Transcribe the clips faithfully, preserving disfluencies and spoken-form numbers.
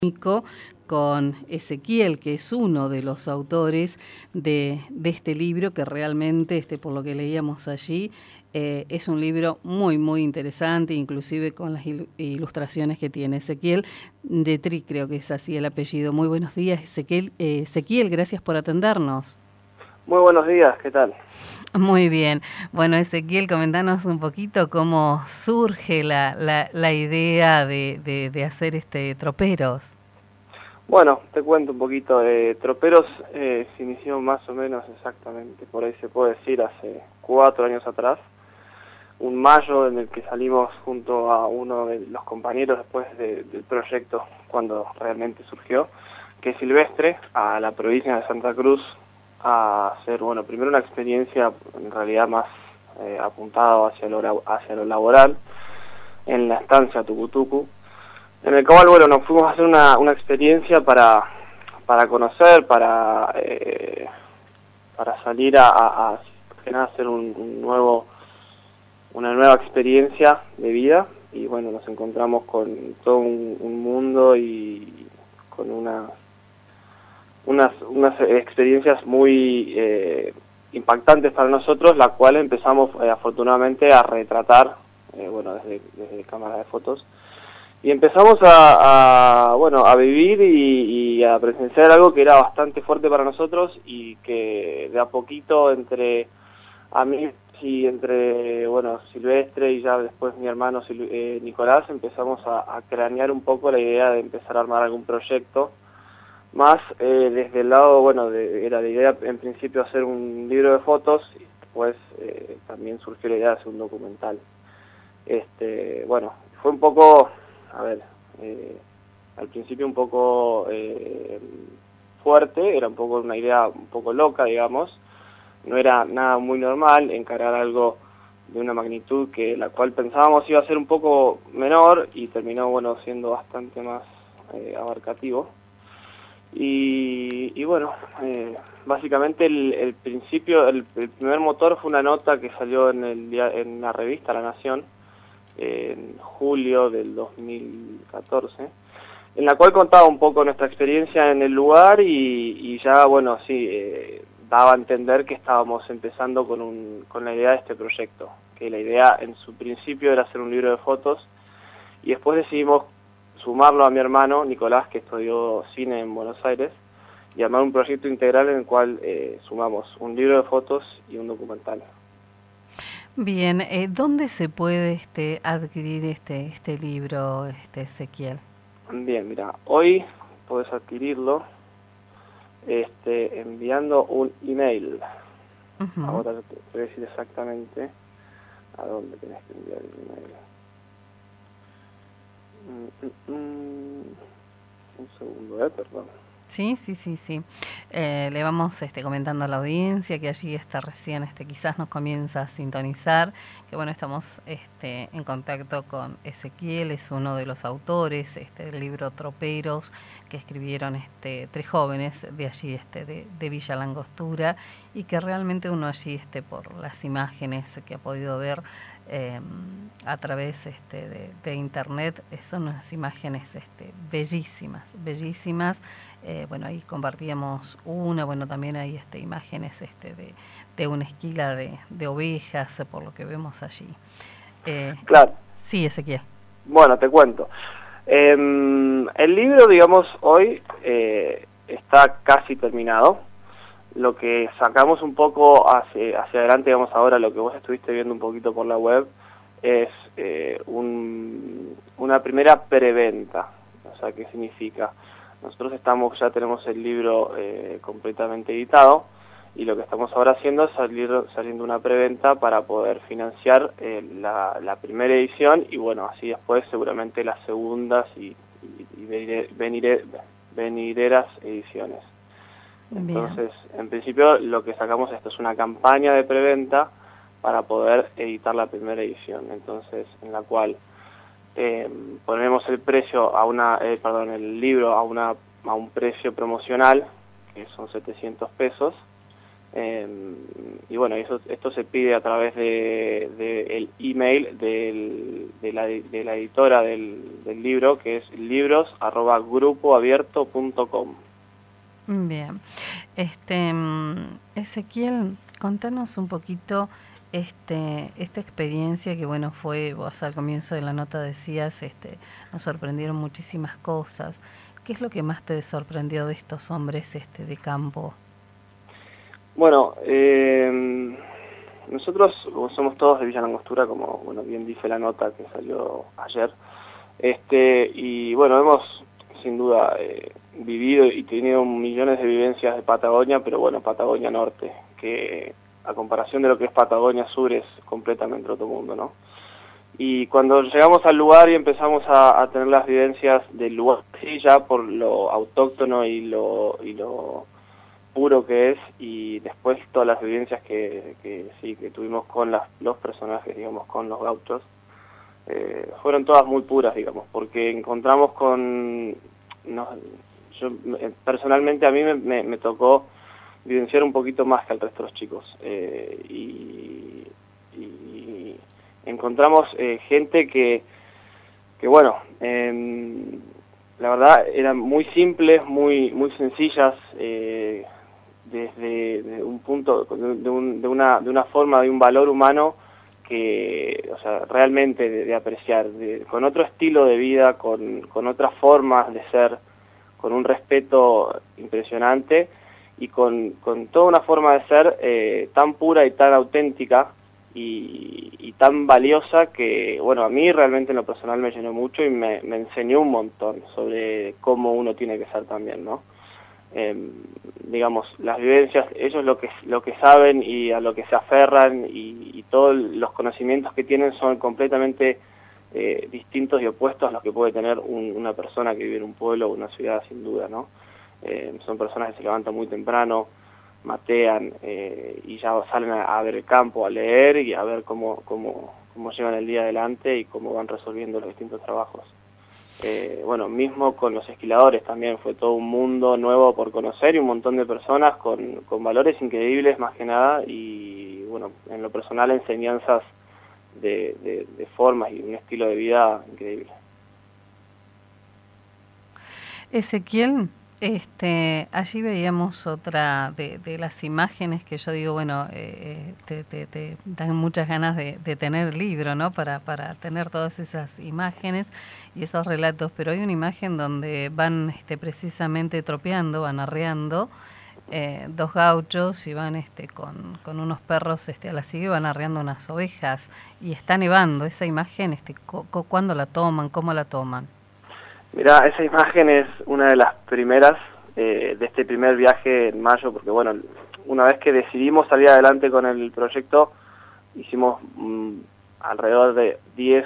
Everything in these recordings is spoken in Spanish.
con Ezequiel, que es uno de los autores de, de este libro, que realmente, este, por lo que leíamos allí, eh, es un libro muy, muy interesante, inclusive con las il ilustraciones que tiene Ezequiel de Tri, creo que es así el apellido. Muy buenos días, Ezequiel. Eh, Ezequiel, gracias por atendernos. Muy buenos días, ¿qué tal? Muy bien. Bueno, Ezequiel, comentanos un poquito cómo surge la, la, la idea de, de, de hacer este Troperos. Bueno, te cuento un poquito. Eh, Troperos eh, se inició más o menos exactamente, por ahí se puede decir, hace cuatro años atrás. Un mayo en el que salimos junto a uno de los compañeros después de, del proyecto, cuando realmente surgió, que es Silvestre, a la provincia de Santa Cruz, a hacer, bueno, primero una experiencia en realidad más eh, apuntada hacia lo, hacia lo laboral, en la estancia Tucutucu, en el cual, bueno, nos fuimos a hacer una, una experiencia para, para conocer, para, eh, para salir a, a, a hacer un, un nuevo, una nueva experiencia de vida, y bueno, nos encontramos con todo un, un mundo y con una, unas, unas experiencias muy eh, impactantes para nosotros, la cual empezamos eh, afortunadamente a retratar, eh, bueno, desde, desde cámara de fotos. Y empezamos a, a bueno a vivir y, y a presenciar algo que era bastante fuerte para nosotros, y que de a poquito entre amigos y entre bueno Silvestre y ya después mi hermano eh, Nicolás empezamos a, a cranear un poco la idea de empezar a armar algún proyecto más eh, desde el lado, bueno, de, era la idea en principio hacer un libro de fotos, y después eh, también surgió la idea de hacer un documental. Este, bueno, fue un poco... A ver, eh, al principio un poco eh, fuerte, era un poco una idea un poco loca, digamos, no era nada muy normal encarar algo de una magnitud que la cual pensábamos iba a ser un poco menor, y terminó, bueno, siendo bastante más eh, abarcativo. Y, y bueno, eh, básicamente el, el principio, el, el primer motor fue una nota que salió en, el, en la revista La Nación, en julio del dos mil catorce, en la cual contaba un poco nuestra experiencia en el lugar, y, y ya, bueno, sí, eh, daba a entender que estábamos empezando con, un, con la idea de este proyecto, que la idea en su principio era hacer un libro de fotos, y después decidimos sumarlo a mi hermano Nicolás, que estudió cine en Buenos Aires, y armar un proyecto integral en el cual eh, sumamos un libro de fotos y un documental. Bien, eh, ¿dónde se puede este, adquirir este, este libro, este Ezequiel? Bien, mira, hoy puedes adquirirlo este, enviando un email. Uh-huh. Ahora te voy a decir exactamente a dónde tenés que enviar el email. Mm, mm, mm. Un segundo, eh, perdón. Sí, sí, sí, sí. Eh, le vamos este, comentando a la audiencia que allí está recién, este, quizás nos comienza a sintonizar, que bueno, estamos este, en contacto con Ezequiel, es uno de los autores este, del libro Troperos, que escribieron este, tres jóvenes de allí, este, de, de Villa Langostura, y que realmente uno allí, este, por las imágenes que ha podido ver eh, a través este, de, de internet, son unas imágenes este, bellísimas, bellísimas. Eh, bueno, ahí compartíamos una, bueno, también hay este, imágenes este, de, de una esquila de, de ovejas, por lo que vemos allí. Eh, claro. Sí, Ezequiel. Bueno, te cuento. Eh, el libro, digamos, hoy eh, está casi terminado. Lo que sacamos un poco hacia, hacia adelante, digamos, ahora lo que vos estuviste viendo un poquito por la web, es eh, un, una primera preventa. O sea, ¿qué significa? Nosotros estamos, ya tenemos el libro eh, completamente editado, y lo que estamos ahora haciendo es salir saliendo una preventa para poder financiar eh, la, la primera edición, y bueno, así después seguramente las segundas y, y, y venire, venire, venideras ediciones. Entonces, bien, en principio lo que sacamos esto es una campaña de preventa para poder editar la primera edición, entonces en la cual Eh, ponemos el precio a una, eh, perdón, el libro a una a un precio promocional, que son setecientos pesos, Eh, y bueno, eso, esto se pide a través de, de el email del, de, la, de la editora del, del libro, que es libros arroba grupo abierto punto com. Bien. Este, Ezequiel, contanos un poquito este, esta experiencia que, bueno, fue, vos al comienzo de la nota decías, este, nos sorprendieron muchísimas cosas. ¿Qué es lo que más te sorprendió de estos hombres este, de campo? Bueno, eh, nosotros somos todos de Villa Langostura, como bueno bien dice la nota que salió ayer, este y bueno, hemos sin duda eh, vivido y tenido millones de vivencias de Patagonia, pero bueno, Patagonia Norte, que a comparación de lo que es Patagonia Sur es completamente otro mundo, ¿no? Y cuando llegamos al lugar y empezamos a, a tener las vivencias del lugar, sí, ya por lo autóctono y lo... Y lo puro que es, y después todas las vivencias que, que sí que tuvimos con las, los personajes, digamos, con los gauchos, eh, fueron todas muy puras, digamos, porque encontramos con... No, yo personalmente a mí me, me, me tocó vivenciar un poquito más que al resto de los chicos, eh, y, y encontramos eh, gente que, que bueno, eh, la verdad eran muy simples, muy, muy sencillas, eh, desde de un punto, de, un, de, una, de una forma, de un valor humano que, o sea, realmente de, de apreciar, de, con otro estilo de vida, con, con otras formas de ser, con un respeto impresionante y con, con toda una forma de ser eh, tan pura y tan auténtica y, y tan valiosa que, bueno, a mí realmente en lo personal me llenó mucho y me, me enseñó un montón sobre cómo uno tiene que ser también, ¿no? Eh, digamos, las vivencias, ellos lo que lo que saben y a lo que se aferran y, y todos los conocimientos que tienen son completamente eh, distintos y opuestos a los que puede tener un, una persona que vive en un pueblo o una ciudad, sin duda, ¿no? Eh, son personas que se levantan muy temprano, matean eh, y ya salen a, a ver el campo, a leer y a ver cómo, cómo, cómo llevan el día adelante y cómo van resolviendo los distintos trabajos. Eh, bueno, mismo con los esquiladores también fue todo un mundo nuevo por conocer y un montón de personas con, con valores increíbles más que nada y bueno, en lo personal enseñanzas de, de, de formas y un estilo de vida increíble. Ezequiel, este, allí veíamos otra de, de las imágenes que yo digo, bueno, eh, te, te, te dan muchas ganas de, de tener el libro, ¿no? Para, para tener todas esas imágenes y esos relatos, pero hay una imagen donde van este, precisamente tropeando, van arreando, eh, dos gauchos y van este, con, con unos perros este, a la sigue, van arreando unas ovejas y está nevando. Esa imagen, este, ¿cuándo la toman? ¿Cómo la toman? Mirá, esa imagen es una de las primeras eh, de este primer viaje en mayo, porque bueno, una vez que decidimos salir adelante con el proyecto, hicimos mm, alrededor de diez,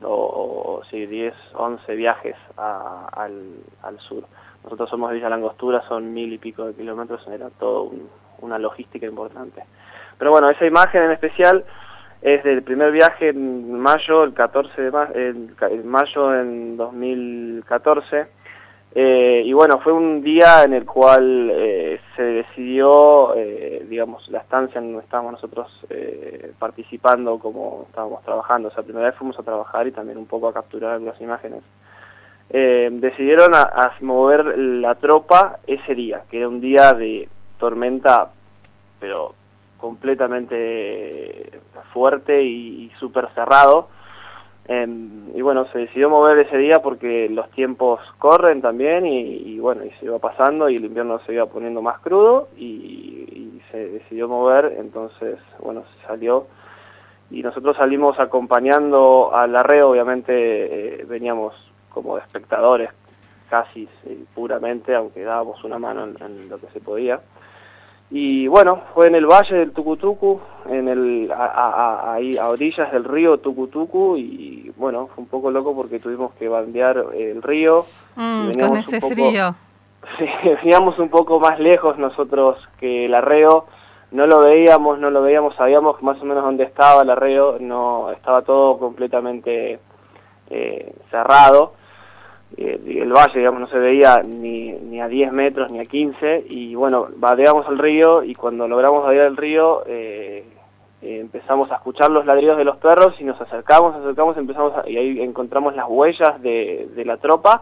o, sí, diez, once viajes a, al, al sur. Nosotros somos de Villa Langostura, son mil y pico de kilómetros, era todo un, una logística importante. Pero bueno, esa imagen en especial es del primer viaje en mayo, el catorce de mayo, el, el mayo en dos mil catorce, eh, y bueno, fue un día en el cual eh, se decidió, eh, digamos, la estancia en donde estábamos nosotros eh, participando, como estábamos trabajando, o sea, primera vez fuimos a trabajar y también un poco a capturar algunas imágenes. Eh, decidieron a, a mover la tropa ese día, que era un día de tormenta, pero completamente fuerte y, y súper cerrado, eh, y bueno, se decidió mover ese día porque los tiempos corren también y, y bueno, y se iba pasando y el invierno se iba poniendo más crudo y, y se decidió mover, entonces bueno, se salió y nosotros salimos acompañando al arreo, obviamente eh, veníamos como de espectadores casi eh, puramente, aunque dábamos una mano en, en lo que se podía. Y bueno, fue en el valle del Tucutucu, en el, a, a, ahí a orillas del río Tucutucu, y bueno, fue un poco loco porque tuvimos que bandear el río. Mm, con ese poco, frío. Sí, veníamos un poco más lejos nosotros que el arreo, no lo veíamos, no lo veíamos, sabíamos más o menos dónde estaba el arreo, no estaba todo completamente eh, cerrado. el, el valle, digamos, no se veía ni, ni a diez metros ni a quince, y bueno, vadeamos al río, y cuando logramos vadear el río, eh, eh, empezamos a escuchar los ladridos de los perros, y nos acercamos, acercamos, empezamos a, y ahí encontramos las huellas de, de la tropa,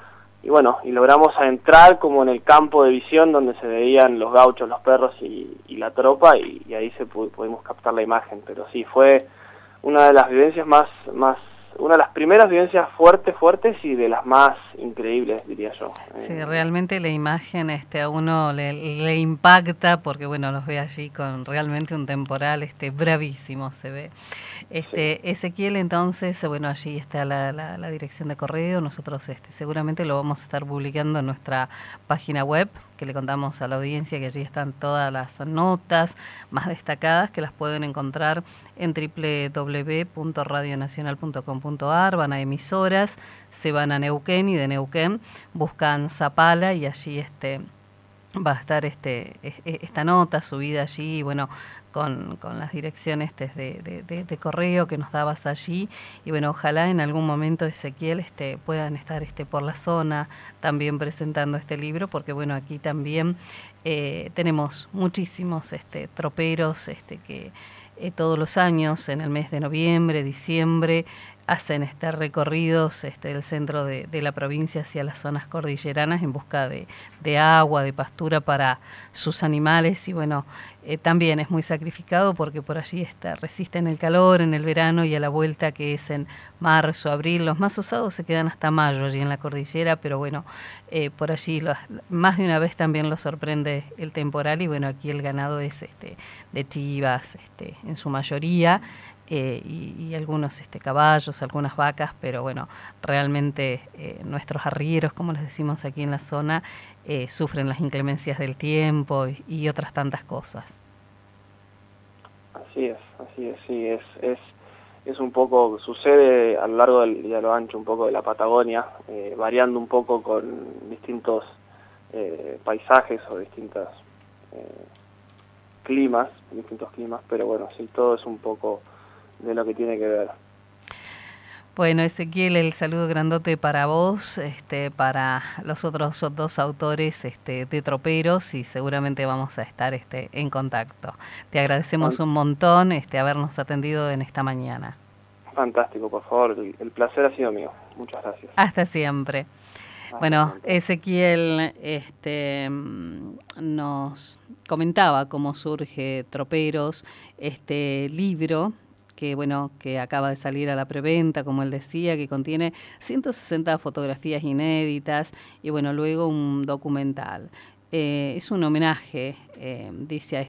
y bueno, y logramos entrar como en el campo de visión donde se veían los gauchos, los perros y, y la tropa, y, y ahí se pu pudimos captar la imagen. Pero sí, fue una de las vivencias más, más, una de las primeras vivencias fuertes, fuertes y de las más increíbles, diría yo. Sí, eh, realmente la imagen este, a uno le, le impacta porque, bueno, los ve allí con realmente un temporal este bravísimo, se ve. Este, sí. Ezequiel, entonces, bueno, allí está la, la, la dirección de correo. Nosotros este, seguramente lo vamos a estar publicando en nuestra página web, que le contamos a la audiencia que allí están todas las notas más destacadas, que las pueden encontrar en doble u doble u doble u punto radio nacional punto com punto a r. Van a emisoras, se van a Neuquén, y de Neuquén buscan Zapala, y allí este va a estar este esta nota subida allí, bueno, con, con las direcciones de, de, de, de correo que nos dabas allí, y bueno, ojalá en algún momento, Ezequiel, este puedan estar este por la zona también presentando este libro, porque bueno, aquí también eh, tenemos muchísimos este troperos este que eh, todos los años en el mes de noviembre, diciembre, hacen este recorridos este del centro de, de la provincia hacia las zonas cordilleranas en busca de, de agua, de pastura para sus animales, y bueno, eh, también es muy sacrificado porque por allí está, resisten el calor en el verano, y a la vuelta, que es en marzo, abril, los más osados se quedan hasta mayo allí en la cordillera, pero bueno, eh, por allí los, más de una vez también los sorprende el temporal, y bueno, aquí el ganado es este de chivas este en su mayoría, Eh, y, y algunos este, caballos, algunas vacas, pero bueno, realmente eh, nuestros arrieros, como les decimos aquí en la zona, eh, sufren las inclemencias del tiempo y, y otras tantas cosas. Así es, así es, sí, es, es, es un poco, sucede a lo largo del, y a lo ancho un poco de la Patagonia, eh, variando un poco con distintos eh, paisajes o distintos eh, climas, distintos climas, pero bueno, sí, todo es un poco de lo que tiene que ver. Bueno, Ezequiel, el saludo grandote para vos, este, para los otros dos autores este, de troperos, y seguramente vamos a estar este, en contacto. Te agradecemos un montón este, habernos atendido en esta mañana. Fantástico, por favor, el, el placer ha sido mío. Muchas gracias. Hasta siempre. Hasta bueno, siempre. Ezequiel este, nos comentaba cómo surge Troperos, este libro que bueno, que acaba de salir a la preventa, como él decía, que contiene ciento sesenta fotografías inéditas y bueno, luego un documental. Eh, es un homenaje, eh, dice a